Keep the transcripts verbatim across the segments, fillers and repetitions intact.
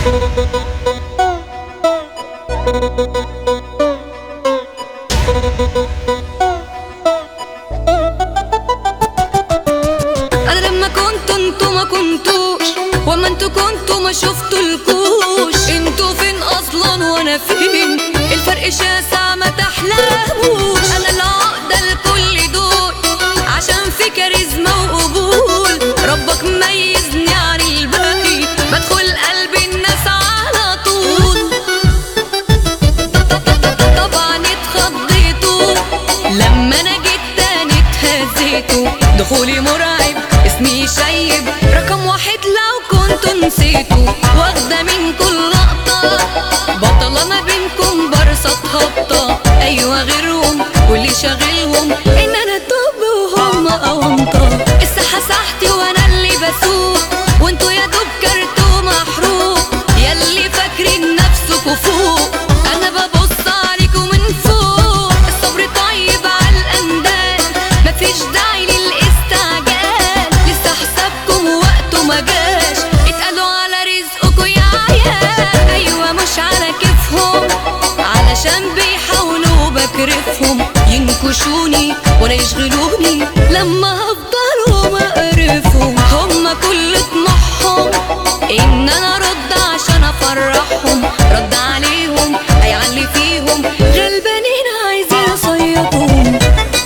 انا لما كنت انتو ما كنتوش، وما انتو كنتوا ما شفتولكوش. انتو فين اصلا وانا فين؟ الفرق شاسع ما تحلموش. انا العقدة لكل دول عشان في كاريزما وقبول. ربك ميزني عن الباقي، بدخل قلب الناس على طول. طبعا اتخضيتوا لما انا جيت تاني اتهزيتوا. دخولي مرعب، اسمي شيب، رقم واحد لو كنتوا نسيتوا. واخدة منكم لقطة، بطلة ما بينكم برصة هبطة. ايوه غيرهم واللي شاغلهم ان انا توب وهم اونطة. الساحة ساحتي وانا اللي بسوق، وانتوا يا دوب كرتوا محروق. ياللي فاكرين نفسكوا فوق، انا ببص عليكم من فوق. الصبر طيب على الاندال، مفيش داعي للاستعجال. لسه حسابكم وقته ما جاش، اتقالوا على رزقكوا يا عيال. ايوه مش على كيفهم، علشان بيحاولوا بكرفهم ينكشوني ولا يشغلوني. لما هفضلوا مقرفهم، هما كل طموحهم ان انا ارد عشان افرحهم. رد عليهم هيعلي فيهم، غلبانين عايزين اصيدهم.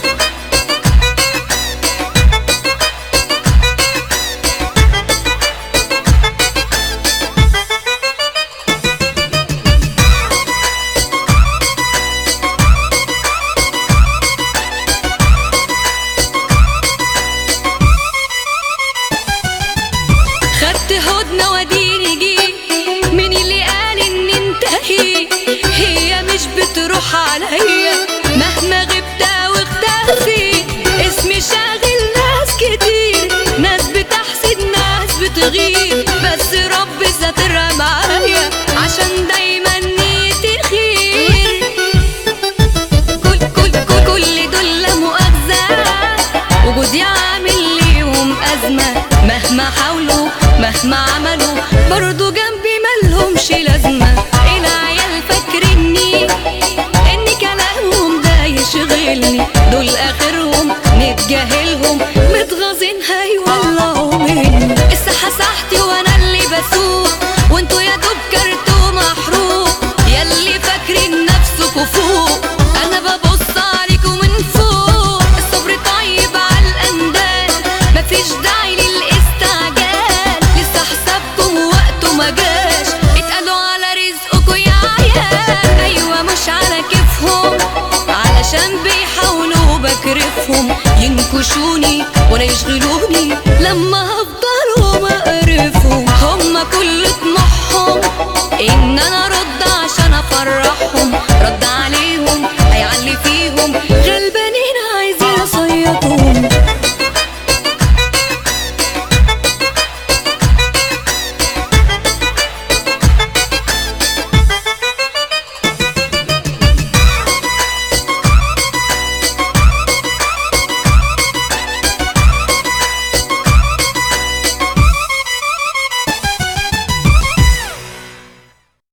خدت هدنة واديني جيت، مين اللي قال ان انتهي؟ هي مش بتروح عليا مهما غبت واختفيت. اسمي شاغل ناس كتير، ناس بتحسد ناس بتغير. بس رب ساترها معايا عشان دايما نيتي خير. كل كل كل كل دول لا مؤاخذة، وجودي عامل ليهم أزمة. مهما حاولوا مهما عملوا برضو جنبي ملهمش لازمة. العيال فاكريني ان كلامهم ده يشغلني، دول اخرهم نتجاهلهم. متغاظين هيولعوا مني. الساحة ساحتي وانا اللي بسوق، وانتوا يا دوب كرتوا محروق. ياللي فاكرين نفسكوا فوق، انا ببص عليكم من فوق. الصبر طيب على الاندال، مفيش داعي للاستعجال. لسه حسابكم وقته ما جاش، اتقالوا على رزقكوا يا عيال. ايوه مش على كيفهم، علشان بيحاولوا بكرفهم ينكشوني ولا يشغلوني. لما هفضلوا مقرفهم، هما كل طموحهم ان انا ارد عشان افرحهم. رد عليهم هيعلي فيهم، غلبانين